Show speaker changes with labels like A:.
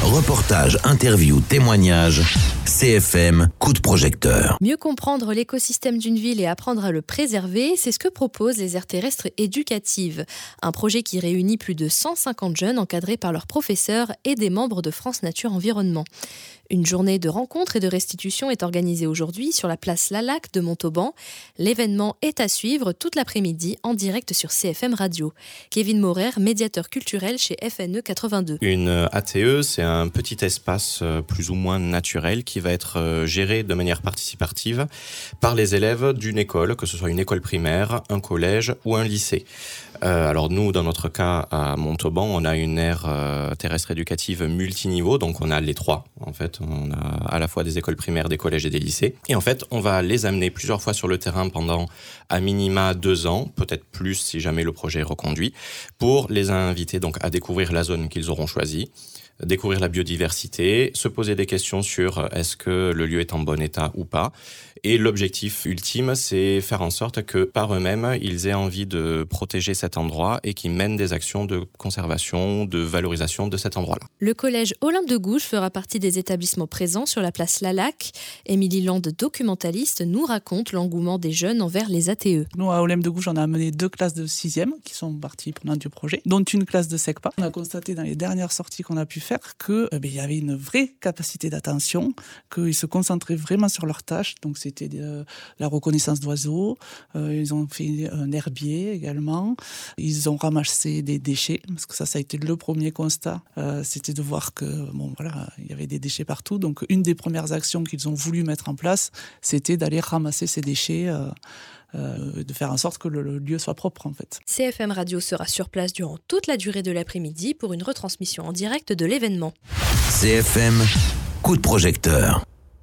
A: Reportages, interviews, témoignages, CFM, coup de projecteur.
B: Mieux comprendre l'écosystème d'une ville et apprendre à le préserver, c'est ce que proposent les aires terrestres éducatives. Un projet qui réunit plus de 150 jeunes encadrés par leurs professeurs et des membres de France Nature Environnement. Une journée de rencontres et de restitution est organisée aujourd'hui sur la place Lalac de Montauban. L'événement est à suivre toute l'après-midi en direct sur CFM Radio. Kevin Maurer, médiateur culturel chez FNE 82.
C: Une ATE, c'est un petit espace plus ou moins naturel qui va être géré de manière participative par les élèves d'une école, que ce soit une école primaire, un collège ou un lycée. Alors nous, dans notre cas, à Montauban, on a une aire terrestre éducative multiniveau, donc on a les trois, en fait. On a à la fois des écoles primaires, des collèges et des lycées. Et en fait, on va les amener plusieurs fois sur le terrain pendant à minima 2 ans, peut-être plus si jamais le projet est reconduit, pour les inviter donc à découvrir la zone qu'ils auront choisie, découvrir la biodiversité, se poser des questions sur est-ce que le lieu est en bon état ou pas. Et l'objectif ultime, c'est faire en sorte que par eux-mêmes, ils aient envie de protéger cet endroit et qu'ils mènent des actions de conservation, de valorisation de cet endroit-là.
B: Le collège Olympe de Gouges fera partie des établissements présents sur la place Lalac. Émilie Land, documentaliste, nous raconte l'engouement des jeunes envers les ATE.
D: Nous, à Olympe de Gouges, on a amené 2 classes de 6e qui sont parties prenantes du projet, dont une classe de SECPA. On a constaté dans les dernières sorties qu'on a pu faire qu'il y avait une vraie capacité d'attention, qu'ils se concentraient vraiment sur leurs tâches. Donc c'était la reconnaissance d'oiseaux, ils ont fait un herbier également, ils ont ramassé des déchets, parce que ça a été le premier constat, c'était de voir que il y avait des déchets partout. Donc une des premières actions qu'ils ont voulu mettre en place, c'était d'aller ramasser ces déchets, de faire en sorte que le lieu soit propre en fait.
B: CFM Radio sera sur place durant toute la durée de l'après-midi pour une retransmission en direct de l'événement.
A: CFM, coup de projecteur.